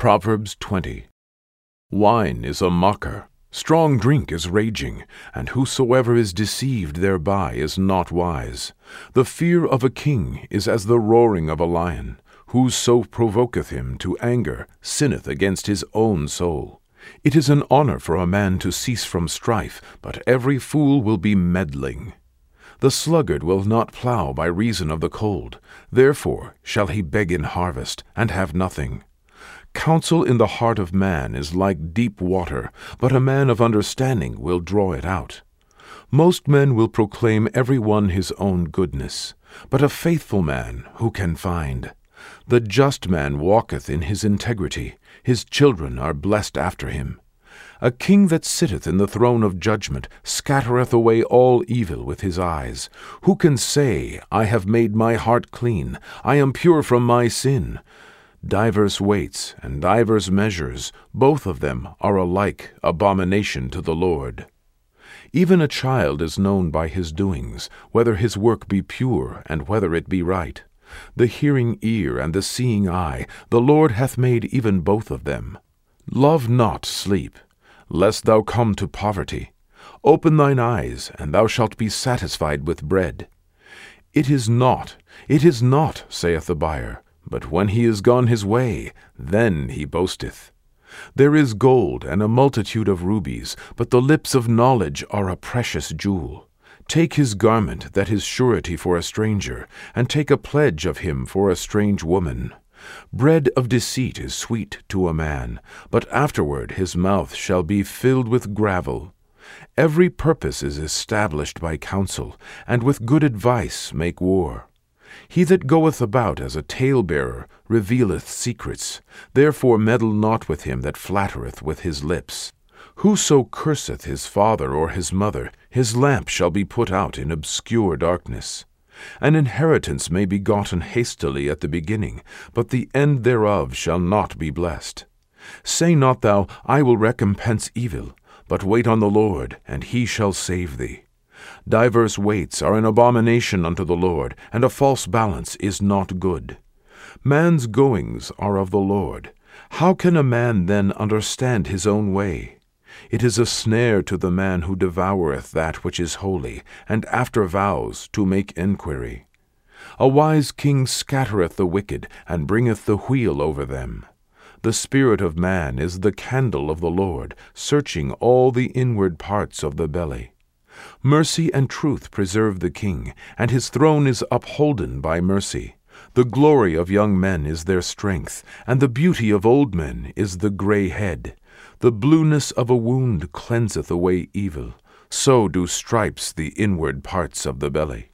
Proverbs 20. Wine is a mocker, strong drink is raging, and whosoever is deceived thereby is not wise. The fear of a king is as the roaring of a lion. Whoso provoketh him to anger sinneth against his own soul. It is an honor for a man to cease from strife, but every fool will be meddling. The sluggard will not plow by reason of the cold, therefore shall he beg in harvest, and have nothing. Counsel in the heart of man is like deep water, but a man of understanding will draw it out. Most men will proclaim every one his own goodness, but a faithful man who can find? The just man walketh in his integrity, his children are blessed after him. A king that sitteth in the throne of judgment scattereth away all evil with his eyes. Who can say, I have made my heart clean, I am pure from my sin? Divers weights and divers measures, both of them are alike abomination to the Lord. Even a child is known by his doings, whether his work be pure and whether it be right. The hearing ear and the seeing eye, the Lord hath made even both of them. Love not sleep, lest thou come to poverty. Open thine eyes, and thou shalt be satisfied with bread. It is not, saith the buyer, but when he is gone his way, then he boasteth. There is gold and a multitude of rubies, but the lips of knowledge are a precious jewel. Take his garment that is surety for a stranger, and take a pledge of him for a strange woman. Bread of deceit is sweet to a man, but afterward his mouth shall be filled with gravel. Every purpose is established by counsel, and with good advice make war. He that goeth about as a talebearer revealeth secrets, therefore meddle not with him that flattereth with his lips. Whoso curseth his father or his mother, his lamp shall be put out in obscure darkness. An inheritance may be gotten hastily at the beginning, but the end thereof shall not be blessed. Say not thou, I will recompense evil, but wait on the Lord, and he shall save thee. Divers weights are an abomination unto the Lord, and a false balance is not good. Man's goings are of the Lord. How can a man then understand his own way? It is a snare to the man who devoureth that which is holy, and after vows to make enquiry. A wise king scattereth the wicked, and bringeth the wheel over them. The spirit of man is the candle of the Lord, searching all the inward parts of the belly. Mercy and truth preserve the king, and his throne is upholden by mercy. The glory of young men is their strength, and the beauty of old men is the gray head. The blueness of a wound cleanseth away evil, so do stripes the inward parts of the belly.